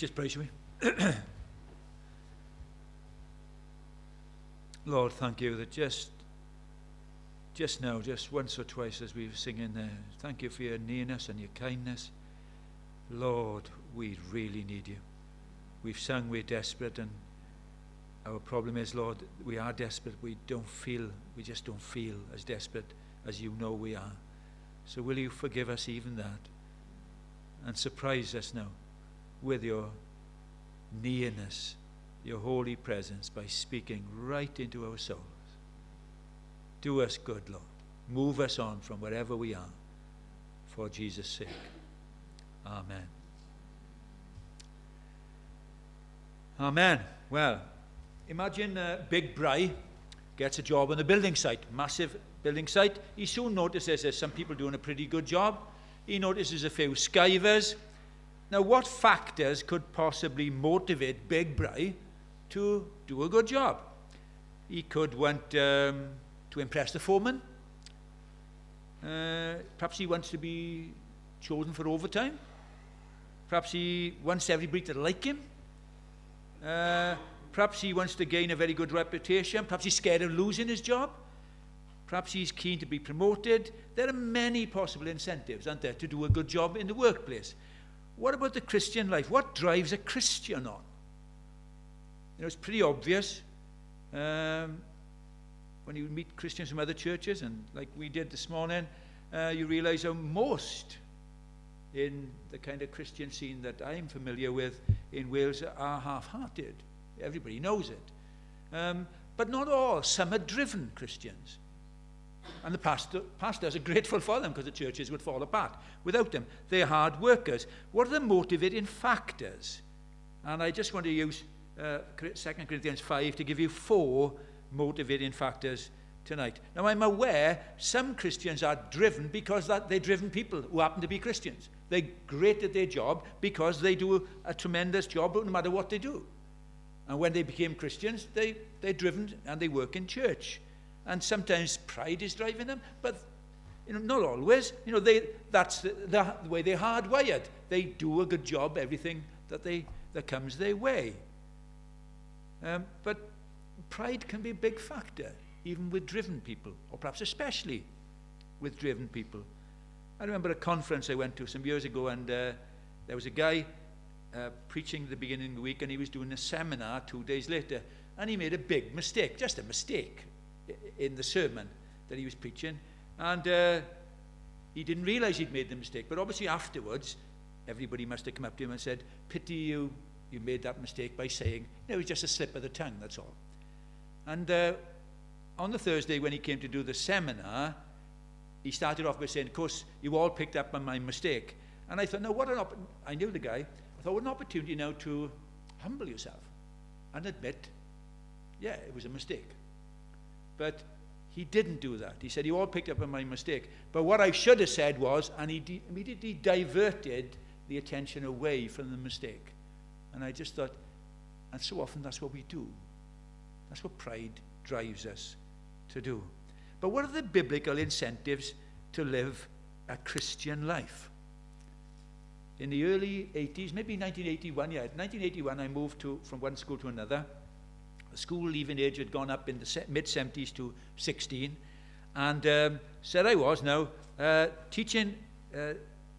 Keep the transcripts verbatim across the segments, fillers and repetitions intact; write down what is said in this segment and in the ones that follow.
just pray, shall we? Lord, thank you that just just now, just once or twice as we were singing there, thank you for your nearness and your kindness. Lord, we really need you. We've sung we're desperate, and our problem is, Lord, we are desperate. We don't feel, we just don't feel as desperate as you know we are. So will you forgive us even that, and surprise us now with your nearness, your holy presence, by speaking right into our souls. Do us good, Lord. Move us on from wherever we are, for Jesus' sake. Amen. Amen. Well, imagine uh, Big Bry gets a job on the building site, massive building site. He soon notices there's some people doing a pretty good job. He notices a few skivers. Now, what factors could possibly motivate Big Bry to do a good job? He could want um, to impress the foreman. Uh, perhaps he wants to be chosen for overtime. Perhaps he wants everybody to like him. Uh, perhaps he wants to gain a very good reputation. Perhaps he's scared of losing his job. Perhaps he's keen to be promoted. There are many possible incentives, aren't there, to do a good job in the workplace. What about the Christian life? What drives a Christian on? You know, it's pretty obvious. Um, when you meet Christians from other churches, and like we did this morning, uh, you realize how most in the kind of Christian scene that I'm familiar with in Wales are half-hearted. Everybody knows it. Um, but not all. Some are driven Christians. And the pastor, pastors are grateful for them, because the churches would fall apart without them. They're hard workers. What are the motivating factors? And I just want to use uh, Second Corinthians five to give you four motivating factors tonight. Now, I'm aware some Christians are driven because that they're driven people who happen to be Christians. They're great at their job because they do a, a tremendous job no matter what they do. And when they became Christians, they, they're driven and they work in church. And sometimes pride is driving them, but you know, not always. You know, they, that's the, the, the way they're hardwired. They do a good job, everything that, they, that comes their way. Um, but pride can be a big factor, even with driven people, or perhaps especially with driven people. I remember a conference I went to some years ago, and uh, there was a guy uh, preaching at the beginning of the week, and he was doing a seminar two days later, and he made a big mistake, just a mistake, in the sermon that he was preaching. And uh, he didn't realize he'd made the mistake, but obviously afterwards, everybody must have come up to him and said, pity you, you made that mistake by saying, no, it was just a slip of the tongue, that's all. And uh, on the Thursday when he came to do the seminar, he started off by saying, of course, you all picked up on my mistake. And I thought, no, what an op- I knew the guy. I thought, what an opportunity now to humble yourself and admit, yeah, it was a mistake. But he didn't do that. He said, you all picked up on my mistake. But what I should have said was, and he de- immediately diverted the attention away from the mistake. And I just thought, and so often that's what we do. That's what pride drives us to do. But what are the biblical incentives to live a Christian life? In the early eighties, maybe nineteen eighty-one, yeah, nineteen eighty-one I moved to, from one school to another. The school leaving age had gone up in the mid-seventies to sixteen. And um, so there I was now uh, teaching uh,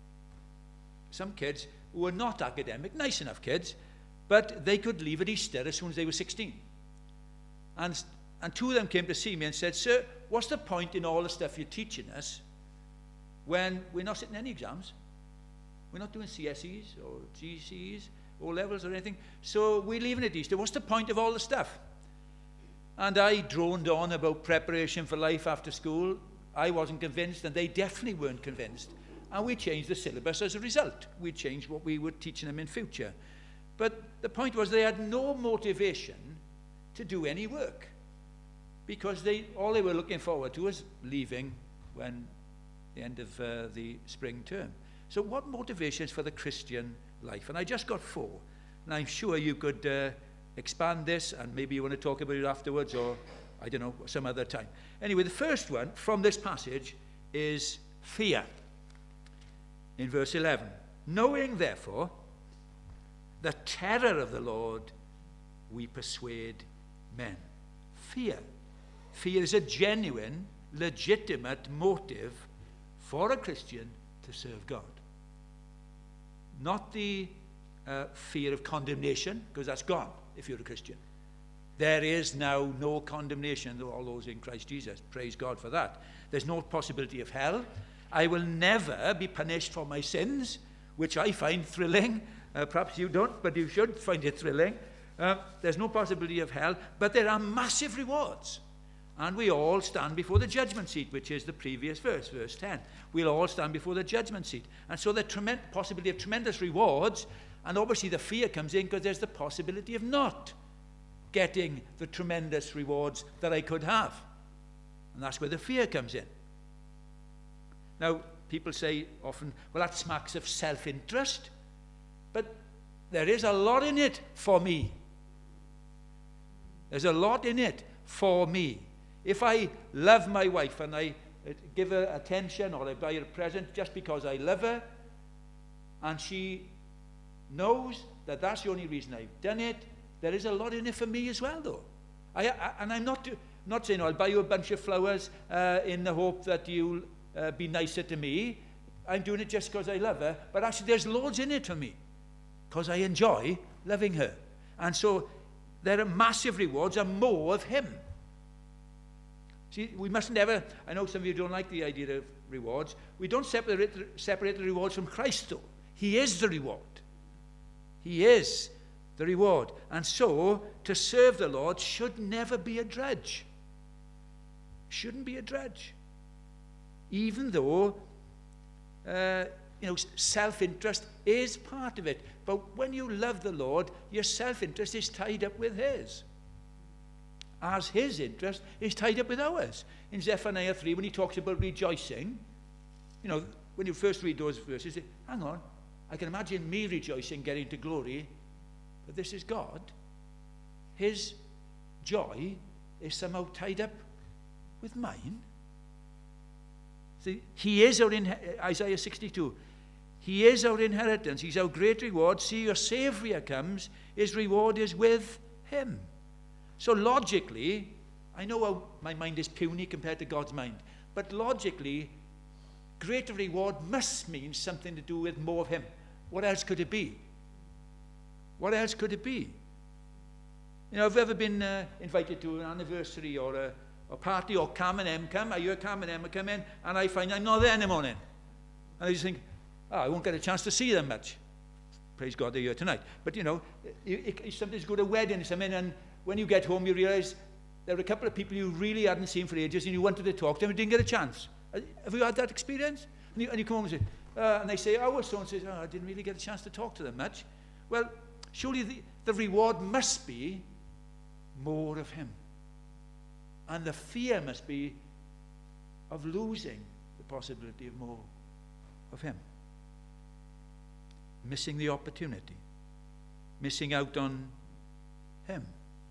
some kids who were not academic, nice enough kids, but they could leave at Easter as soon as they were sixteen. And, and two of them came to see me and said, sir, what's the point in all the stuff you're teaching us when we're not sitting any exams? We're not doing C S Es or G C Es, O-levels or anything. So we're leaving at Easter. What's the point of all the stuff? And I droned on about preparation for life after school. I wasn't convinced, and they definitely weren't convinced. And we changed the syllabus as a result. We changed what we were teaching them in future. But the point was they had no motivation to do any work, because they all they were looking forward to was leaving when the end of uh, the spring term. So what motivations for the Christian life? And I just got four, and I'm sure you could uh, expand this, and maybe you want to talk about it afterwards, or I don't know, some other time. Anyway, the first one from this passage is fear. In verse eleven, knowing therefore the terror of the Lord we persuade men. Fear. Fear is a genuine, legitimate motive for a Christian to serve God. Not the uh, fear of condemnation, because that's gone if you're a Christian. There is now no condemnation to all those in Christ Jesus. Praise God for that. There's no possibility of hell. I will never be punished for my sins, which I find thrilling. Uh, perhaps you don't, but you should find it thrilling. Uh, there's no possibility of hell, but there are massive rewards. And we all stand before the judgment seat, which is the previous verse, verse ten. We'll all stand before the judgment seat. And so the trem- possibility of tremendous rewards, and obviously the fear comes in because there's the possibility of not getting the tremendous rewards that I could have. And that's where the fear comes in. Now, people say often, well, that smacks of self-interest. But there is a lot in it for me. There's a lot in it for me. If I love my wife and I give her attention or I buy her a present just because I love her, and she knows that that's the only reason I've done it, there is a lot in it for me as well, though. I, I, and I'm not, not saying, oh, I'll buy you a bunch of flowers uh, in the hope that you'll uh, be nicer to me. I'm doing it just because I love her. But actually, there's loads in it for me because I enjoy loving her. And so there are massive rewards and more of him. See, we mustn't ever, I know some of you don't like the idea of rewards. We don't separate, separate the rewards from Christ, though. He is the reward. He is the reward. And so, to serve the Lord should never be a drudge. Shouldn't be a drudge. Even though, uh, you know, self-interest is part of it. But when you love the Lord, your self-interest is tied up with his. As his interest is tied up with ours. In Zephaniah three, when he talks about rejoicing, you know, when you first read those verses, you say, hang on, I can imagine me rejoicing, getting to glory, but this is God. His joy is somehow tied up with mine. See, he is our inheritance. Isaiah sixty-two. He is our inheritance. He's our great reward. See, your Savior comes. His reward is with him. So logically, I know how my mind is puny compared to God's mind, but logically, greater reward must mean something to do with more of him. What else could it be? What else could it be? You know, have you ever been uh, invited to an anniversary or a, a party, or Cam and Em come, I hear Cam and Emma come in, and I find I'm not there in the morning. And I just think, oh, I won't get a chance to see them much. Praise God, they're here tonight. But, you know, you, you sometimes go to a wedding or something, and when you get home, you realize there were a couple of people you really hadn't seen for ages, and you wanted to talk to them and didn't get a chance. Have you had that experience? And you, and you come home and say, uh, and they say, oh, well, so-and-so says, oh, I didn't really get a chance to talk to them much. Well, surely the, the reward must be more of him. And the fear must be of losing the possibility of more of him. Missing the opportunity. Missing out on him.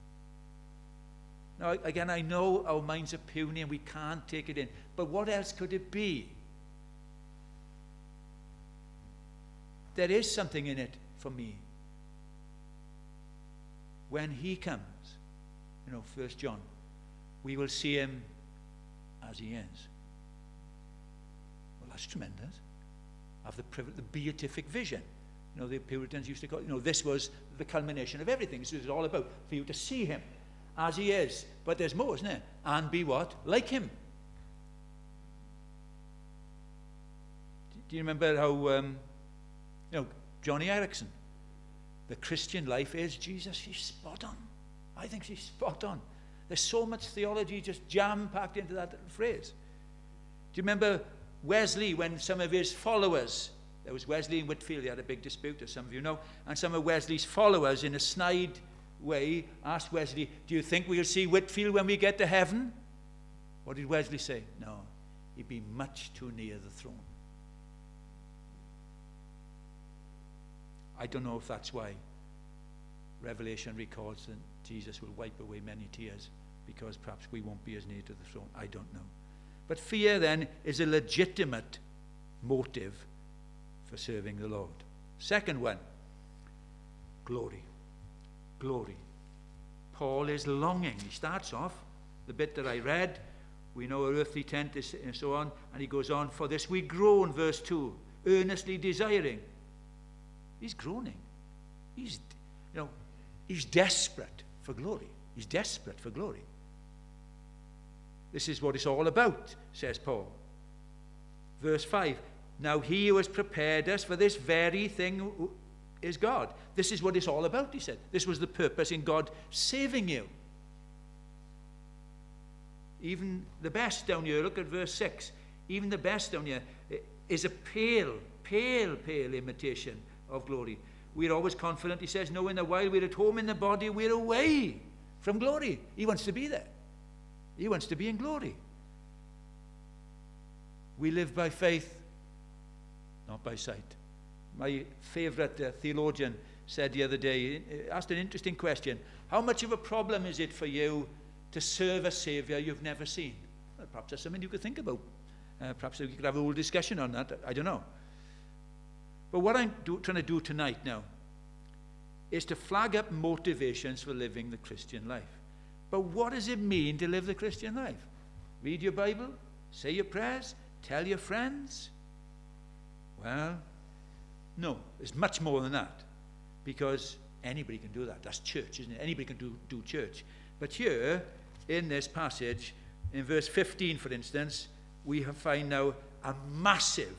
Now, again, I know our minds are puny and we can't take it in. But what else could it be? There is something in it for me. When he comes, you know, First John, we will see him as he is. Well, that's tremendous. Have the privilege, the beatific vision. You know, the Puritans used to call it, you know, this was the culmination of everything. This is all about, for you to see him as he is. But there's more, isn't there? And be what? Like him. Do you remember how, um, you know, Johnny Erickson, the Christian life is Jesus? She's spot on. I think she's spot on. There's so much theology just jam-packed into that phrase. Do you remember Wesley, when some of his followers, there was Wesley in Whitfield, he had a big dispute, as some of you know, and some of Wesley's followers, in a snide way, asked Wesley, do you think we'll see Whitfield when we get to heaven? What did Wesley say? No, he'd be much too near the throne. I don't know if that's why Revelation records that Jesus will wipe away many tears, because perhaps we won't be as near to the throne. I don't know. But fear, then, is a legitimate motive for serving the Lord. Second one, Glory. Glory. Paul is longing. He starts off, the bit that I read, we know our earthly tent is, and so on, and he goes on, for this we groan, verse two, earnestly desiring. He's groaning. He's, you know, he's desperate for glory. He's desperate for glory. This is what it's all about, says Paul. Verse five, now he who has prepared us for this very thing is God. This is what it's all about, he said. This was the purpose in God saving you. Even the best down here, look at verse six, even the best down here is a pale, pale, pale imitation of glory. We're always confident, he says, knowing that while we're at home in the body, we're away from glory. He wants to be there. He wants to be in glory. We live by faith, not by sight. My favorite uh, theologian said the other day, asked an interesting question. How much of a problem is it for you to serve a Saviour you've never seen? Well, perhaps that's something you could think about. Uh, perhaps we could have a whole discussion on that. I don't know. But what I'm do, trying to do tonight now is to flag up motivations for living the Christian life. But what does it mean to live the Christian life? Read your Bible, say your prayers, tell your friends? Well, no, it's much more than that. Because anybody can do that. That's church, isn't it? Anybody can do, do church. But here, in this passage, in verse fifteen, for instance, we have find now a massive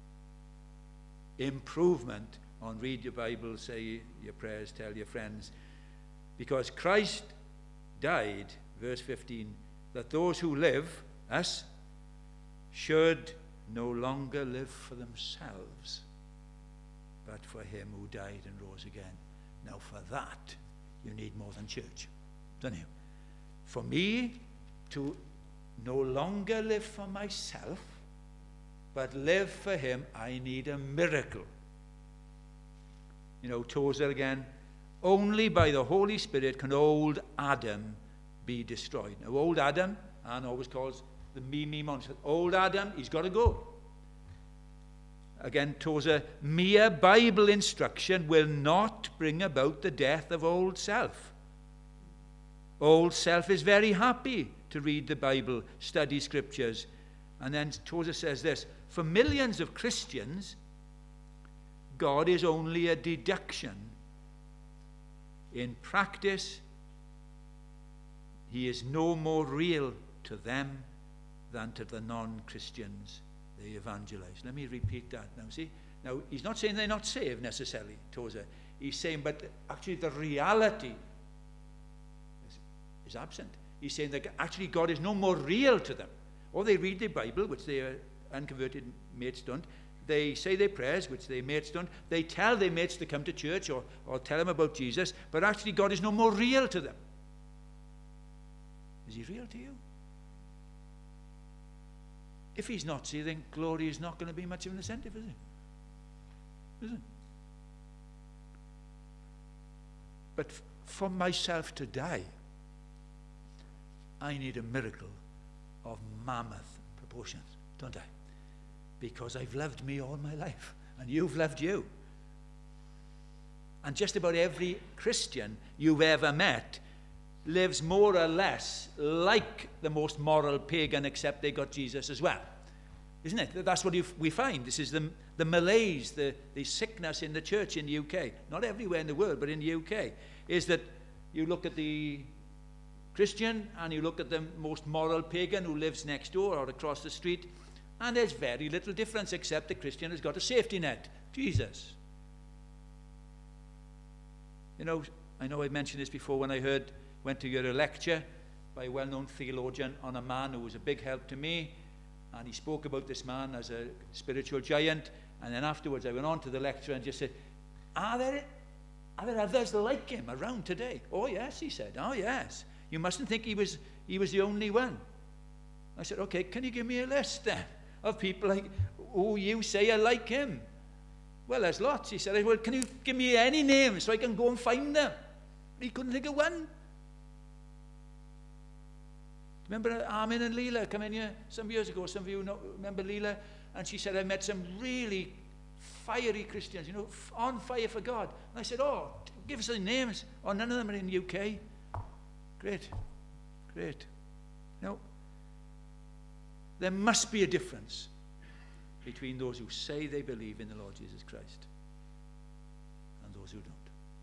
improvement on read your Bible, say your prayers, tell your friends. Because Christ died, verse fifteen, that those who live, us, should no longer live for themselves, but for him who died and rose again. Now for that, you need more than church, don't you? For me to no longer live for myself, but live for him, I need a miracle. You know, Tozer again, only by the Holy Spirit can old Adam be destroyed. Now, old Adam, Anne always calls the me, me monster. Old Adam, he's got to go. Again, Tozer, mere Bible instruction will not bring about the death of old self. Old self is very happy to read the Bible, study scriptures. And then Tozer says this, for millions of Christians, God is only a deduction. In practice, he is no more real to them than to the non-Christians they evangelize. Let me repeat that now, see? Now, he's not saying they're not saved necessarily, Tozer. He's saying, but actually the reality is, is absent. He's saying that actually God is no more real to them. Or they read the Bible, which their unconverted mates don't. They say their prayers, which their mates don't. They tell their mates to come to church or, or tell them about Jesus, but actually God is no more real to them. Is he real to you? If he's not, see, then glory is not going to be much of an incentive, is it? Is it? But f- for myself to die, I need a miracle of mammoth proportions, don't I? Because I've loved me all my life, and you've loved you. And just about every Christian you've ever met lives more or less like the most moral pagan, except they got Jesus as well. Isn't it? That's what we find. This is the, the malaise, the, the sickness in the church in the U K. Not everywhere in the world, but in the U K. Is that you look at the Christian and you look at the most moral pagan who lives next door or across the street, and there's very little difference except the Christian has got a safety net, Jesus. You know, I know I mentioned this before when I heard, went to hear a lecture by a well-known theologian on a man who was a big help to me, and he spoke about this man as a spiritual giant, and then afterwards I went on to the lecture and just said, are there, are there others like him around today? Oh yes, he said, oh yes. You mustn't think he was, he was the only one. I said, okay, can you give me a list then of people like who you say are like him? Well, there's lots. He said, well, can you give me any names so I can go and find them? He couldn't think of one. Remember Armin and Leela come in here some years ago? Some of you know, remember Leela? And she said, I met some really fiery Christians, you know, f- on fire for God. And I said, oh, give us the names. Oh, none of them are in the U K. Great, great. No, there must be a difference between those who say they believe in the Lord Jesus Christ and those who don't.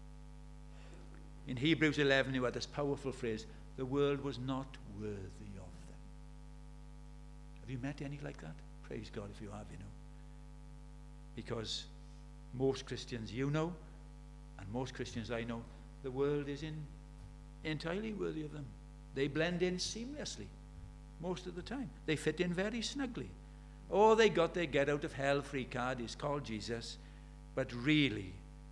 In Hebrews eleven, you had this powerful phrase, the world was not worthy of them. Have you met any like that? Praise God if you have, you know. Because most Christians you know, and most Christians I know, the world is in entirely worthy of them. They blend in seamlessly most of the time. They fit in very snugly. Oh, they got their get out of hell free card, it's called Jesus. But really,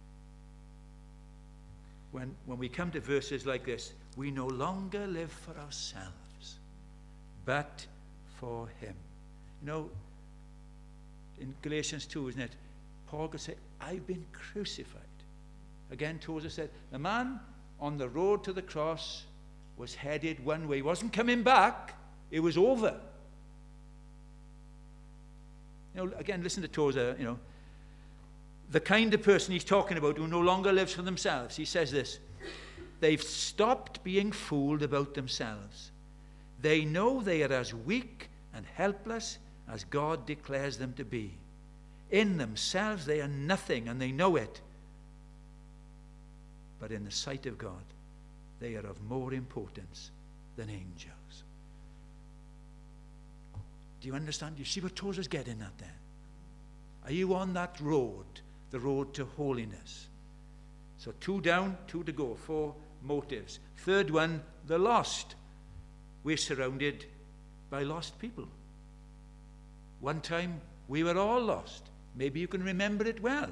when, when we come to verses like this, we no longer live for ourselves, but for him. You know, in Galatians two, isn't it? Paul could say, I've been crucified. Again, Tozer said, the man on the road to the cross was headed one way. He wasn't coming back. It was over. You know, again, listen to Tozer, you know. The kind of person he's talking about who no longer lives for themselves. He says this, they've stopped being fooled about themselves. They know they are as weak and helpless as God declares them to be. In themselves they are nothing, and they know it. But in the sight of God, they are of more importance than angels. Do you understand? You see what Tozer's getting at then? Are you on that road, the road to holiness? So two down, two to go, four motives. Third one, the lost. We're surrounded by lost people. One time, we were all lost. Maybe you can remember it well.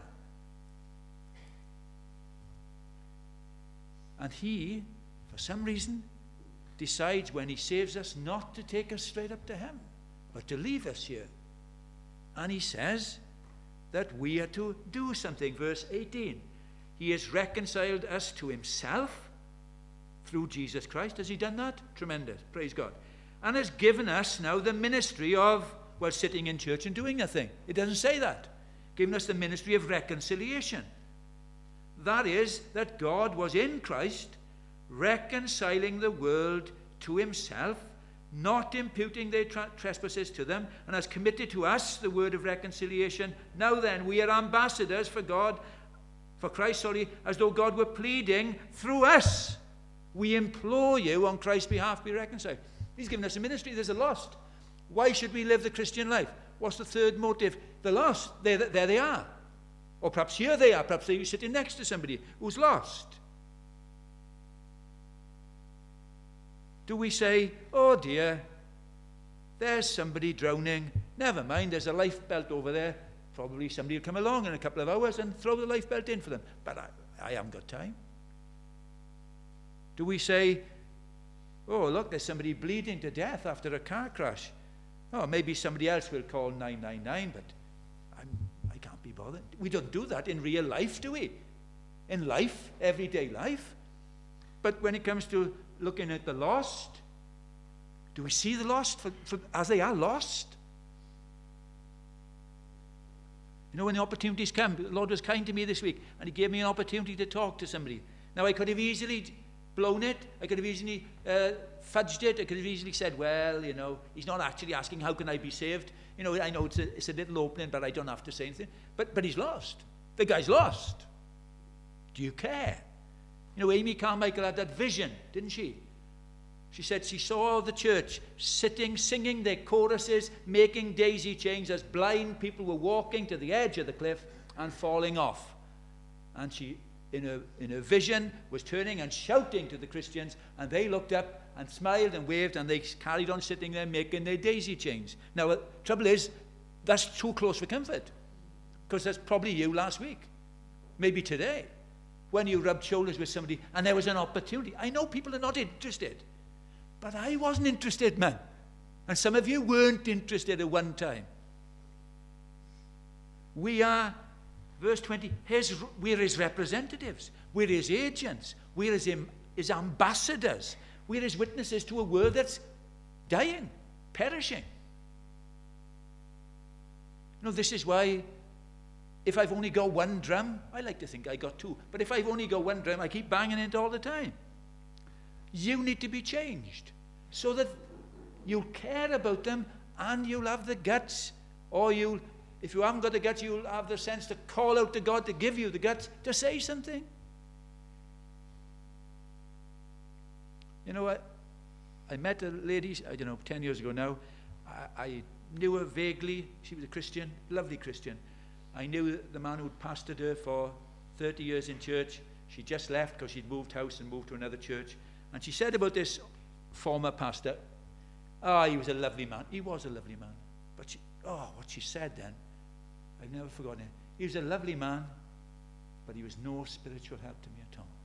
And he, for some reason, decides when he saves us not to take us straight up to heaven, but to leave us here. And he says that we are to do something. Verse eighteen. He has reconciled us to himself through Jesus Christ. Has he done that? Tremendous. Praise God. And has given us now the ministry of, well, sitting in church and doing nothing. It doesn't say that. Given us the ministry of reconciliation. That is, that God was in Christ, reconciling the world to himself, not imputing their tra- trespasses to them, and has committed to us the word of reconciliation. Now then, we are ambassadors for God, for Christ, sorry, as though God were pleading through us. We implore you on Christ's behalf, be reconciled. He's given us a ministry. There's a lost. Why should we live the Christian life? What's the third motive? The lost. There, there they are. Or perhaps here they are. Perhaps they're sitting next to somebody who's lost. Do we say, oh dear, there's somebody drowning. Never mind, there's a life belt over there. Probably somebody will come along in a couple of hours and throw the life belt in for them. But I, I haven't got time. Do we say, oh, look, there's somebody bleeding to death after a car crash. Oh, maybe somebody else will call nine nine nine, but I'm, I can't be bothered. We don't do that in real life, do we? In life, everyday life. But when it comes to looking at the lost, do we see the lost for, for, as they are lost? You know, when the opportunities come, the Lord was kind to me this week, and he gave me an opportunity to talk to somebody. Now, I could have easily blown it. I could have easily uh, fudged it. I could have easily said, well, you know, he's not actually asking, how can I be saved? You know, I know it's a, it's a little opening, but I don't have to say anything. But, but he's lost. The guy's lost. Do you care? You know, Amy Carmichael had that vision, didn't she? She said she saw the church sitting, singing their choruses, making daisy chains as blind people were walking to the edge of the cliff and falling off. And she, in her, in her vision, was turning and shouting to the Christians, and they looked up and smiled and waved, and they carried on sitting there making their daisy chains. Now, the trouble is, that's too close for comfort, because that's probably you last week, maybe today, when you rubbed shoulders with somebody and there was an opportunity. I know people are not interested, but I wasn't interested, man. And some of you weren't interested at one time. We are, verse twenty, his, we're his representatives. We're his agents. We're his, his ambassadors. We're his witnesses to a world that's dying, perishing. You know, this is why if I've only got one drum, I like to think I got two. But if I've only got one drum, I keep banging it all the time. You need to be changed so that you'll care about them and you'll have the guts, or you'll, if you haven't got the guts, you'll have the sense to call out to God to give you the guts to say something. You know what? I met a lady, I don't know, ten years ago now. I, I knew her vaguely. She was a Christian, lovely Christian. I knew the man who'd pastored her for thirty years in church. She just left because she'd moved house and moved to another church. And she said about this former pastor, oh, he was a lovely man. He was a lovely man. But she, oh, what she said then, I've never forgotten it. He was a lovely man, but he was no spiritual help to me at all.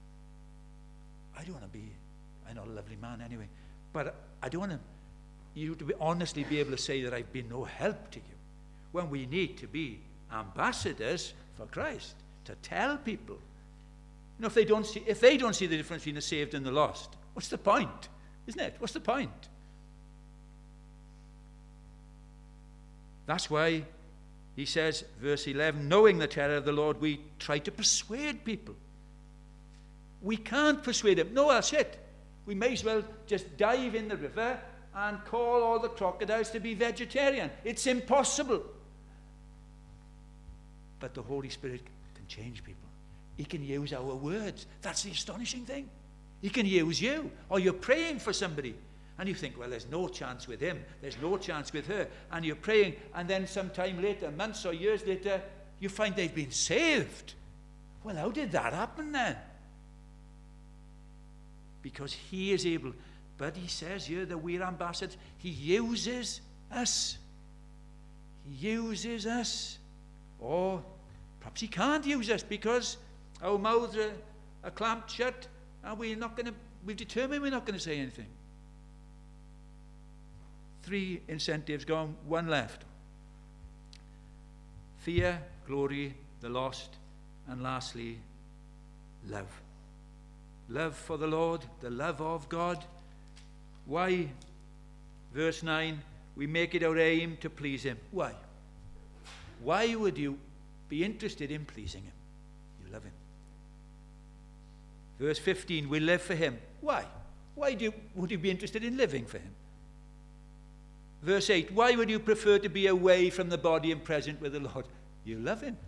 I don't want to be, I'm not a lovely man anyway, but I don't want to, you to be honestly be able to say that I've been no help to you, when we need to be ambassadors for Christ, to tell people. You know, if they don't see, if they don't see the difference between the saved and the lost, what's the point? Isn't it? What's the point? That's why he says, verse eleven, knowing the terror of the Lord, we try to persuade people. We can't persuade them. No, that's it. We may as well just dive in the river and call all the crocodiles to be vegetarian. It's impossible. But the Holy Spirit can change people. He can use our words. That's the astonishing thing. He can use you. Or you're praying for somebody, and you think, well, there's no chance with him. There's no chance with her. And you're praying, and then sometime later, months or years later, you find they've been saved. Well, how did that happen then? Because he is able. But he says here that we're ambassadors. He uses us. He uses us. Or perhaps he can't use us because our mouths are, are clamped shut, and we're not going to, we've determined we're not going to say anything. Three incentives gone, one left. Fear, glory, the lost, and lastly, love. Love for the Lord, the love of God. Why? Verse nine, we make it our aim to please him. Why? Why would you be interested in pleasing him? You love him. Verse fifteen, we live for him. Why? Why do you, would you be interested in living for him? Verse eight, why would you prefer to be away from the body and present with the Lord? You love him.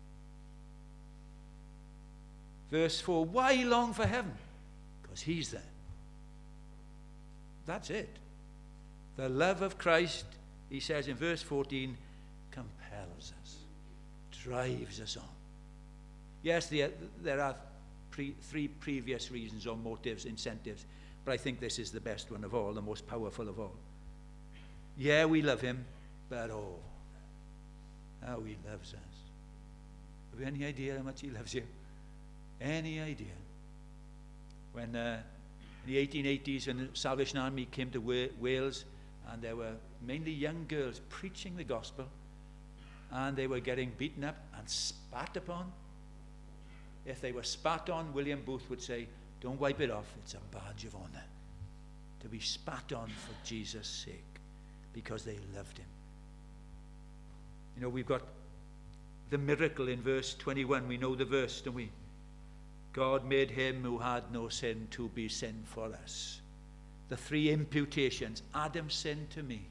Verse four, why long for heaven? Because he's there. That's it. The love of Christ, he says in verse fourteen, compels us, drives us on. Yes, there, there are pre, three previous reasons or motives, incentives, but I think this is the best one of all, the most powerful of all. Yeah, we love him, but oh, how he loves us. Have you any idea how much he loves you? Any idea? When uh, in the eighteen eighties, when the Salvation Army came to Wa- Wales, and there were mainly young girls preaching the gospel, and they were getting beaten up and spat upon. If they were spat on, William Booth would say, don't wipe it off, it's a badge of honor to be spat on for Jesus' sake, because they loved him. You know, we've got the miracle in verse twenty-one. We know the verse, don't we? God made him who had no sin to be sin for us. The three imputations. Adam's sin to me.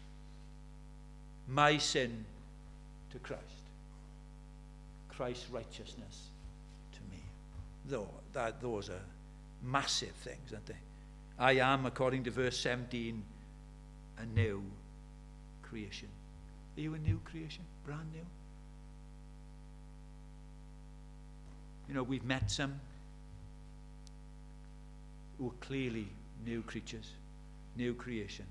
My sin to Christ. Christ's righteousness to me. Though, that, those are massive things, aren't they? I am, according to verse seventeen, a new creation. Are you a new creation? Brand new? You know, we've met some who are clearly new creatures, new creations.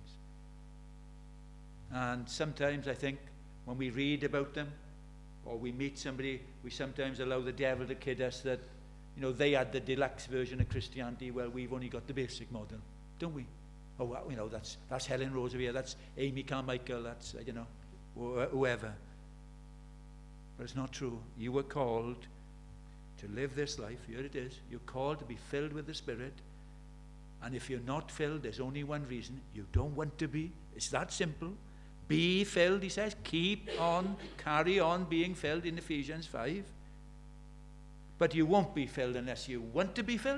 And sometimes I think when we read about them or we meet somebody, we sometimes allow the devil to kid us that, you know, they had the deluxe version of Christianity. Well, we've only got the basic model, don't we? Oh, well, you know, that's that's Helen Roosevelt, that's Amy Carmichael, that's, you know, wh- whoever. But it's not true. You were called to live this life. Here it is. You're called to be filled with the Spirit. And if you're not filled, there's only one reason. You don't want to be. It's that simple. Be filled, he says. Keep on, carry on being filled in Ephesians five. But you won't be filled unless you want to be filled.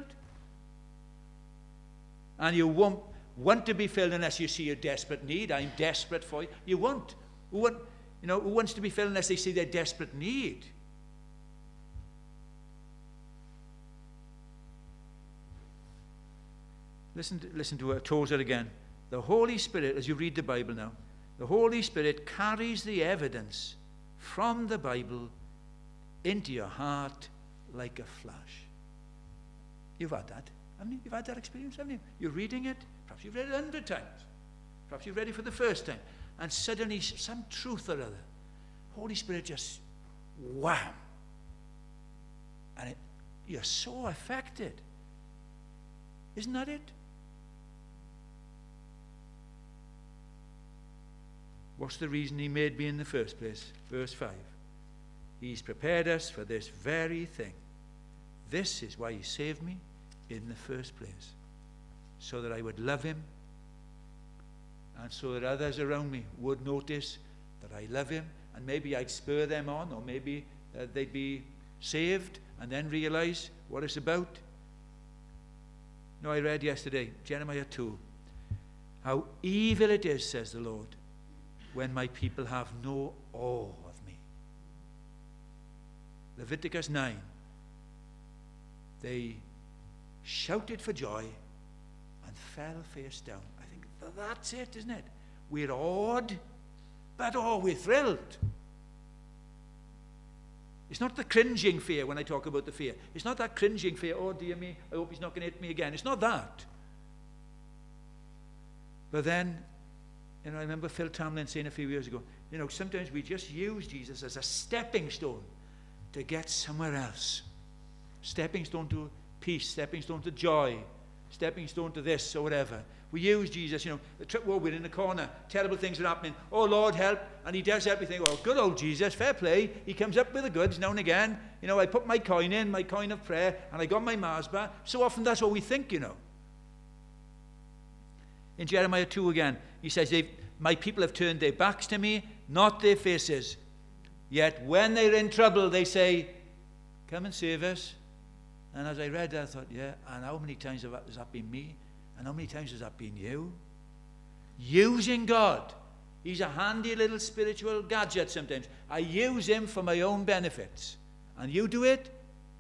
And you won't want to be filled unless you see a desperate need. I'm desperate for you. You won't. Who, want, you know, who wants to be filled unless they see their desperate need? Listen to, listen to Tozer again. The Holy Spirit, as you read the Bible now, the Holy Spirit carries the evidence from the Bible into your heart like a flash. You've had that, haven't you? You've had that experience, haven't you? You're reading it, perhaps you've read it a hundred times. Perhaps you've read it for the first time. And suddenly, some truth or other, Holy Spirit just, wham. And it, you're so affected. Isn't that it? What's the reason he made me in the first place? Verse five. He's prepared us for this very thing. This is why he saved me in the first place. So that I would love him, and so that others around me would notice that I love him, and maybe I'd spur them on, or maybe uh, they'd be saved and then realize what it's about. No, I read yesterday, Jeremiah two, how evil it is, says the Lord, when my people have no awe of me. Leviticus nine, they shouted for joy and fell face down. I think that's it, isn't it? We're awed, but oh, we're thrilled. It's not the cringing fear when I talk about the fear. It's not that cringing fear, oh dear me, I hope he's not going to hit me again. It's not that. But then, you know, I remember Phil Tamlin saying a few years ago, you know, sometimes we just use Jesus as a stepping stone to get somewhere else. Stepping stone to peace, stepping stone to joy, stepping stone to this or whatever. We use Jesus, you know, the trip, well, we're in the corner, terrible things are happening. Oh, Lord, help. And he does everything. Well, good old Jesus, fair play. He comes up with the goods now and again. You know, I put my coin in, my coin of prayer, and I got my Mars bar. So often that's what we think, you know. In Jeremiah two again, he says, my people have turned their backs to me, not their faces. Yet when they're in trouble, they say, come and save us. And as I read that, I thought, yeah, and how many times has that been me? And how many times has that been you? Using God. He's a handy little spiritual gadget sometimes. I use him for my own benefits. And you do it?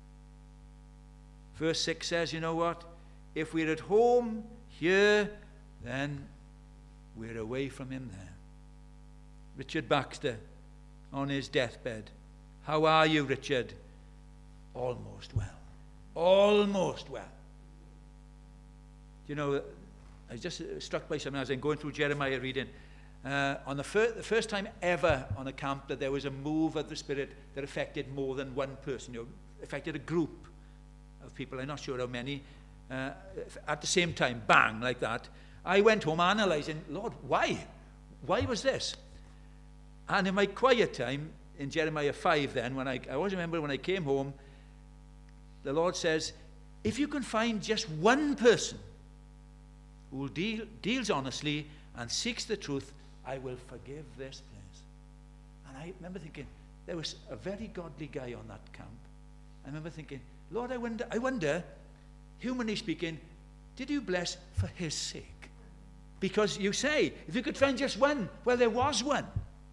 Verse six says, you know what? If we're at home here, then we're away from him there. Richard Baxter, on his deathbed. How are you, Richard? Almost well. Almost well. You know, I was just struck by something as I'm going through Jeremiah reading. Uh, on the, fir- the first time ever on a camp that there was a move of the Spirit that affected more than one person, you know, affected a group of people, I'm not sure how many, uh, at the same time, bang, like that. I went home analysing, Lord, why? Why was this? And in my quiet time, in Jeremiah five then, when I, I always remember when I came home, the Lord says, if you can find just one person who deal, deals honestly and seeks the truth, I will forgive this place. And I remember thinking, there was a very godly guy on that camp. I remember thinking, Lord, I wonder, I wonder, humanly speaking, did you bless for his sake? Because you say, if you could find just one, well, there was one.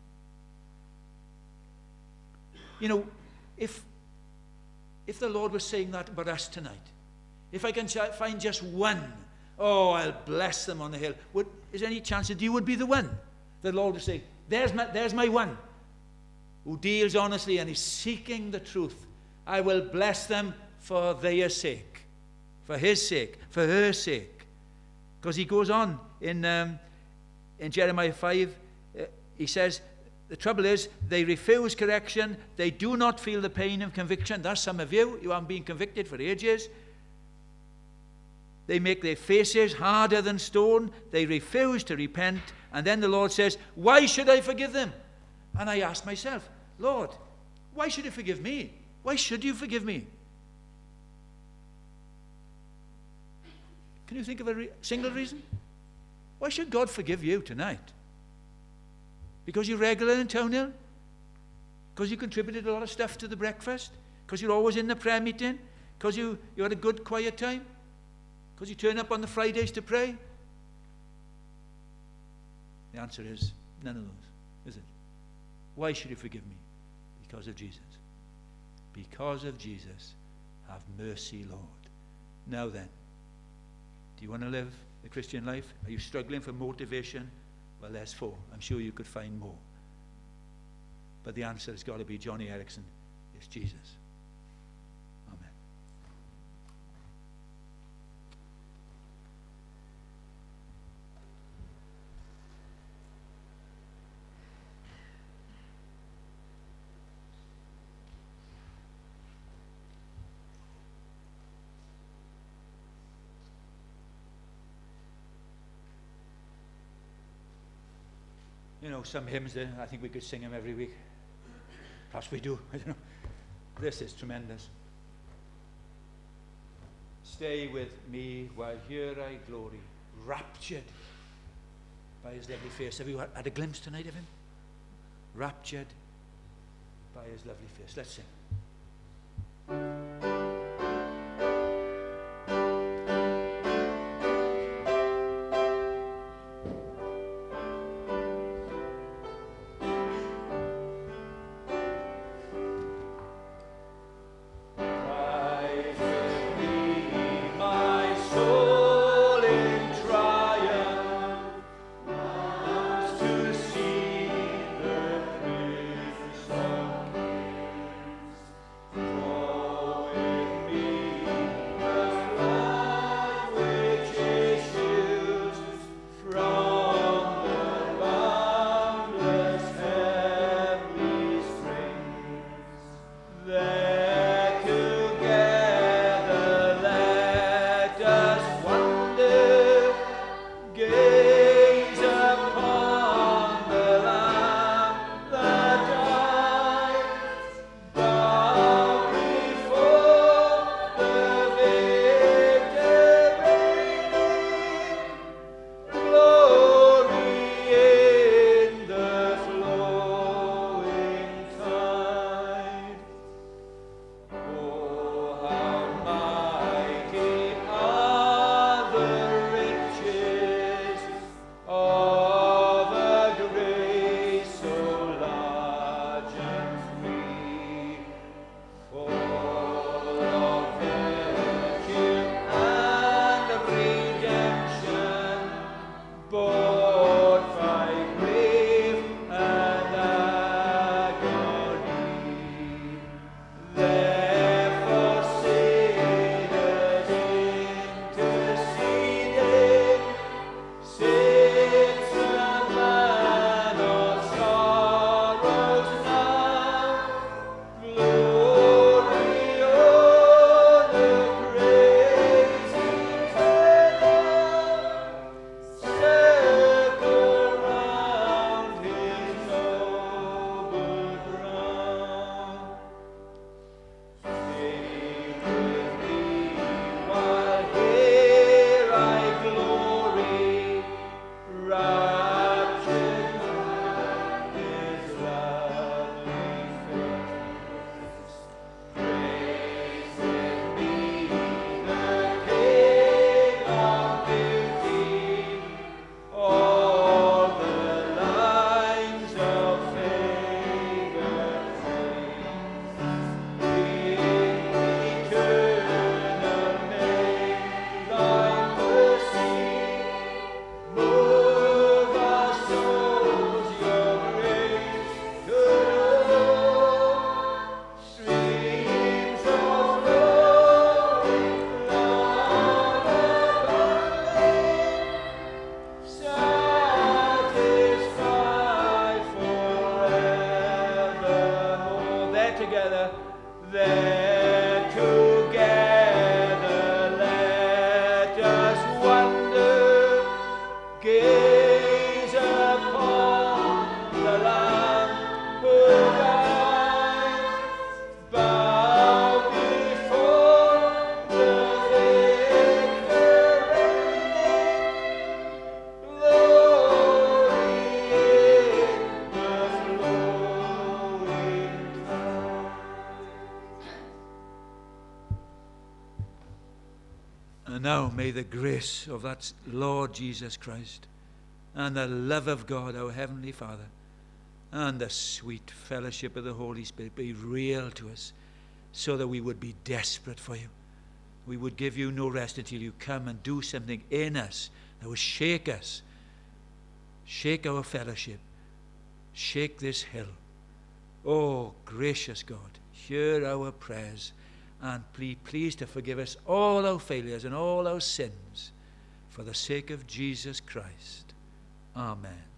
You know, if, if the Lord was saying that about us tonight, if I can find just one, oh, I'll bless them on the hill. Would, is there any chance that you would be the one? The Lord would say, there's my, there's my one who deals honestly and is seeking the truth. I will bless them for their sake, for his sake, for her sake. Because he goes on in, um, in Jeremiah five, uh, he says, the trouble is, they refuse correction. They do not feel the pain of conviction. That's some of you. You haven't been convicted for ages. They make their faces harder than stone. They refuse to repent. And then the Lord says, why should I forgive them? And I asked myself, Lord, why should you forgive me? Why should you forgive me? Can you think of a re- single reason? Why should God forgive you tonight? Because you're regular in Town Hill? Because you contributed a lot of stuff to the breakfast? Because you're always in the prayer meeting? Because you, you had a good quiet time? Because you turn up on the Fridays to pray? The answer is none of those, is it? Why should you forgive me? Because of Jesus. Because of Jesus. Have mercy, Lord. Now then, do you want to live the Christian life? Are you struggling for motivation? Well, there's four. I'm sure you could find more. But the answer has got to be Johnny Erickson. It's Jesus. Amen. You know, some hymns there, I think we could sing them every week. Perhaps we do, I don't know. This is tremendous. Stay with me while here I glory, raptured by his lovely face. Have you had a glimpse tonight of him? Raptured by his lovely face. Let's sing. now may the grace of that Lord Jesus Christ and the love of God, our Heavenly Father, and the sweet fellowship of the Holy Spirit be real to us, so that we would be desperate for you. We would give you no rest until you come and do something in us that will shake us, shake our fellowship, shake this hill. Oh, gracious God, hear our prayers, and be pleased to forgive us all our failures and all our sins for the sake of Jesus Christ. Amen.